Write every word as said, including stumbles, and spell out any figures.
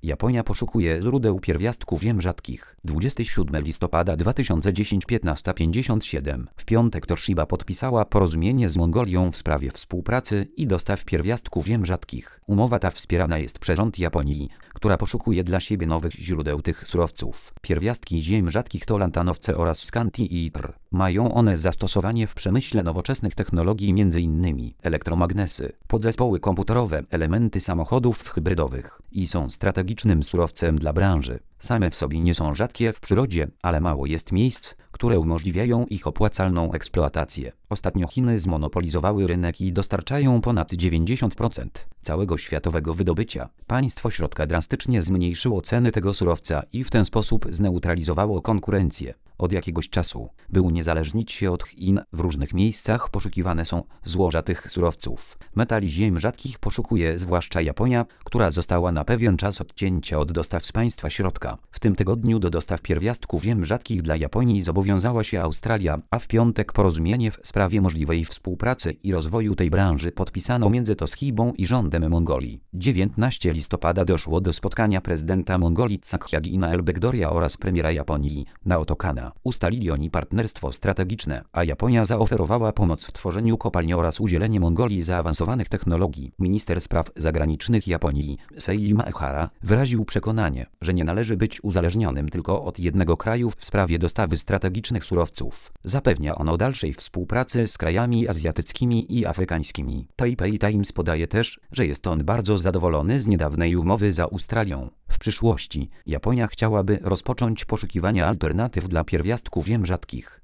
Japonia poszukuje źródeł pierwiastków ziem rzadkich. dwudziestego siódmego listopada dwa tysiące dziesiątego piętnaście pięćdziesiąt siedem. W piątek Toshiba podpisała porozumienie z Mongolią w sprawie współpracy i dostaw pierwiastków ziem rzadkich. Umowa ta wspierana jest przez rząd Japonii, która poszukuje dla siebie nowych źródeł tych surowców. Pierwiastki ziem rzadkich to lantanowce oraz scanti-itr. Mają one zastosowanie w przemyśle nowoczesnych technologii, m.in. elektromagnesy, podzespoły komputerowe, elementy samochodów hybrydowych i są strategicznym surowcem dla branży. Same w sobie nie są rzadkie w przyrodzie, ale mało jest miejsc, które umożliwiają ich opłacalną eksploatację. Ostatnio Chiny zmonopolizowały rynek i dostarczają ponad dziewięćdziesiąt procent całego światowego wydobycia. Państwo środka drastycznie zmniejszyło ceny tego surowca i w ten sposób zneutralizowało konkurencję. Od jakiegoś czasu, by uniezależnić się od Chin, w różnych miejscach poszukiwane są złoża tych surowców. Metali ziem rzadkich poszukuje zwłaszcza Japonia, która została na pewien czas odcięcia od dostaw z państwa środka. W tym tygodniu do dostaw pierwiastków ziem rzadkich dla Japonii zobowiązała się Australia, a w piątek porozumienie w sprawie możliwej współpracy i rozwoju tej branży podpisano między Toshibą i rządem Mongolii. dziewiętnastego listopada doszło do spotkania prezydenta Mongolii Tsakhagina Elbegdoria oraz premiera Japonii Naoto Kana. Ustalili oni partnerstwo strategiczne, a Japonia zaoferowała pomoc w tworzeniu kopalni oraz udzielenie Mongolii zaawansowanych technologii. Minister spraw zagranicznych Japonii, Seiji Maehara, wyraził przekonanie, że nie należy być uzależnionym tylko od jednego kraju w sprawie dostawy strategicznych surowców. Zapewnia on o dalszej współpracy z krajami azjatyckimi i afrykańskimi. Taipei Times podaje też, że jest on bardzo zadowolony z niedawnej umowy z Australią. W przyszłości Japonia chciałaby rozpocząć poszukiwania alternatyw dla pierwiastków ziem rzadkich.